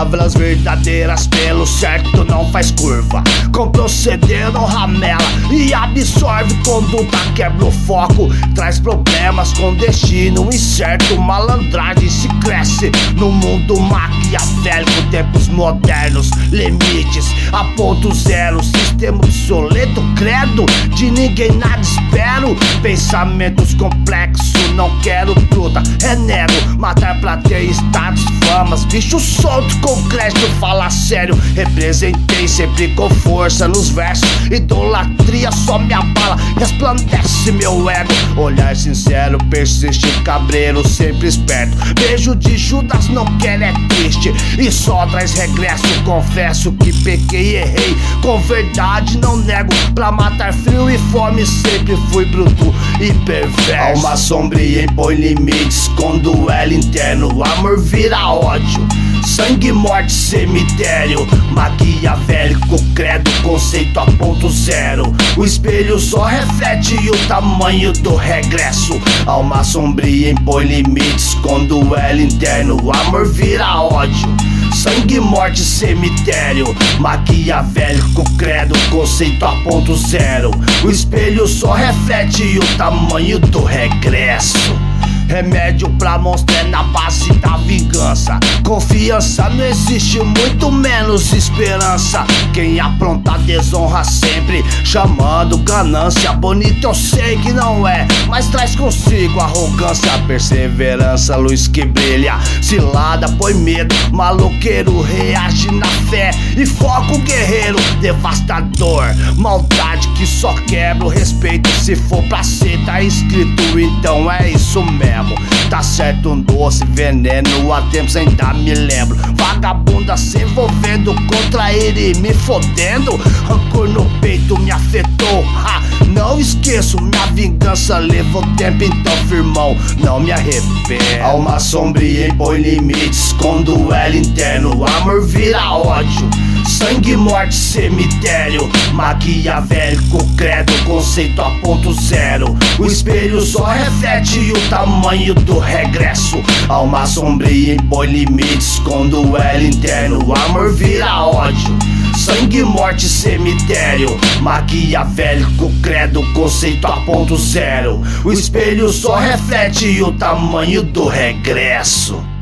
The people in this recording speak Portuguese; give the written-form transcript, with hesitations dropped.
palavras verdadeiras pelo certo não faz curva. Com proceder não ramela e absorve conduta, quebra o foco, traz problemas com destino incerto. Malandragem se cresce no mundo maquiavélico, tempos modernos, limites a ponto zero, sistema obsoleto, credo, de ninguém nada espero. Pensamentos complexos, não quero truta, renego, matar pra ter status, famas, bicho solto com crédito, fala sério. Representei sempre com força nos versos, idolatria só me abala, resplandece meu ego. Olhar sincero, persiste, cabreiro, sempre esperto. Beijo de Judas não quer, é triste e só traz regresso. Confesso que pequei e errei, com verdade não nego. Pra matar frio e fome sempre fui bruto e perverso. Alma sombria impõe limites com duelo interno, amor vira ódio, sangue, morte, cemitério. Maquiavélico, credo, conceito a ponto zero. O espelho só reflete o tamanho do regresso. Alma sombria impõe limites com duelo interno, amor vira ódio, sangue, morte, cemitério. Maquiavélico, credo, conceito a ponto zero. O espelho só reflete o tamanho do regresso. Remédio pra monstro é na base da vingança. Confiança não existe, muito menos esperança. Quem apronta desonra sempre, chamando ganância. Bonito eu sei que não é, mas traz consigo arrogância. Perseverança, luz que brilha, cilada põe medo. Maloqueiro reage na fé e foco guerreiro devastador. Maldade que só quebra o respeito, se for pra ser tá escrito, então é isso mesmo. Tá certo, um doce veneno, há tempos ainda me lembro. Vagabunda se envolvendo contra ele e me fodendo. Rancor no peito me afetou, ha, não esqueço. Minha vingança levou tempo, então firmão, não me arrependo. Alma sombria impõe limites com duelo interno, amor vira ódio, sangue, morte, cemitério. Maquiavélico, credo, conceito a ponto zero. O espelho só reflete o tamanho do regresso. Alma sombria impõe limites com duelo interno, amor vira ódio, sangue, morte, cemitério. Maquiavélico, credo, conceito a ponto zero. O espelho só reflete o tamanho do regresso.